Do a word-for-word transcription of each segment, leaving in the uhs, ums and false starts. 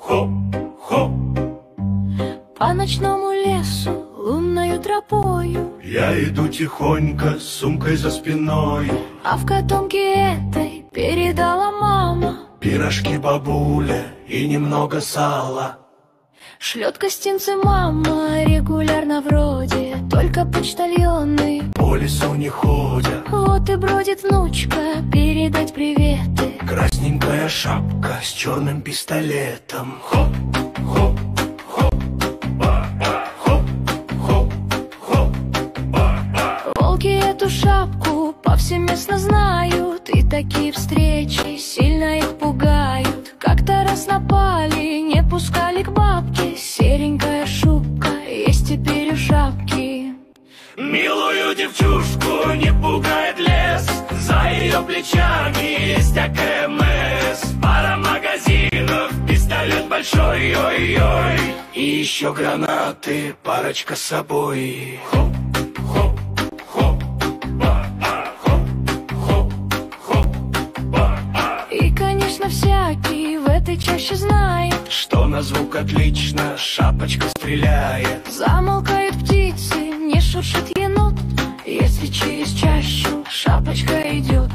хоп, хоп. По ночному лесу, лунною тропою Я иду тихонько, с сумкой за спиной. А в котомке этой передала мама Пирожки бабуля и немного сала. шлет гостинцы мама регулярно вроде, только почтальоны По лесу не ходят. вот и бродит внучка передать приветы. Красненькая шапка с черным пистолетом. Хоп, хоп, хоп, ба-ба, хоп, хоп, хоп, ба-ба. Волки эту шапку повсеместно знают, и такие встречи сильно их пугают. Как-то раз напали, не пускали к бабке. Серенькая шубка есть теперь у шапки. Милую девчушку не пугает лес, за ее плечами есть АКМС. Пара магазинов, пистолет большой, ой-ой. И еще гранаты, парочка с собой. Хоп, хоп, хоп, ба-а, хоп, хоп, хоп, ба-а. И, конечно, всякий в этой чаще знает, Что на звук отлично шапочка стреляет. замолкают птицы, не шуршит енот, если через чащу шапочка идет.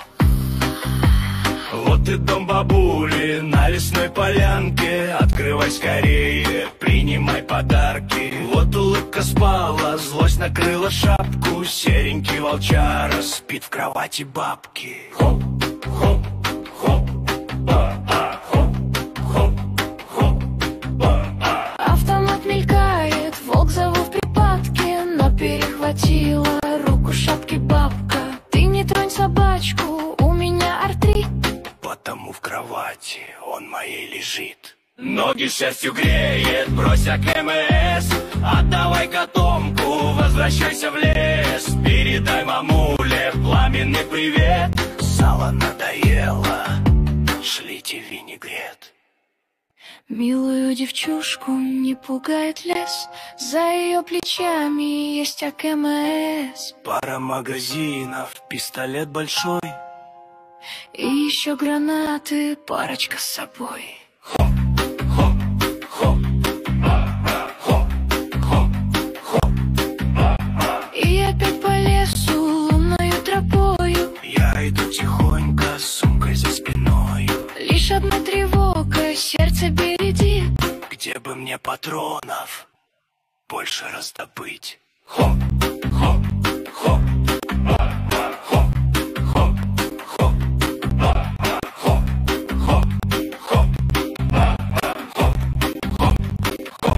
Вот и дом бабули на лесной полянке. Открывай скорее, принимай подарки. Вот улыбка спала, злость накрыла шапку. Серенький волчара спит в кровати бабки. Хоп, хоп, хоп, ба-а, хоп, хоп, хоп, ба-а. Автомат мелькает, волк зову в припадке, но перехватила руку шапки бабка. Ты не тронь собачку, у меня артрит. Потому в кровати он моей лежит. Ноги шерстью греет, брось АКМС. Отдавай котомку, возвращайся в лес. Передай мамуле пламенный привет. Сало надоело, шлите винегрет. Милую девчушку не пугает лес, за ее плечами есть АКМС. Пара магазинов, пистолет большой. И еще гранаты, парочка с собой. Хоп, хоп, хоп, ба-ба, хоп, хоп, хоп, ба-ба. И опять по лесу лунною тропою Я иду тихонько, с сумкой за спиной. лишь одна тревога, сердце бередит. Где бы мне патронов больше раздобыть? Хоп, хоп, хоп.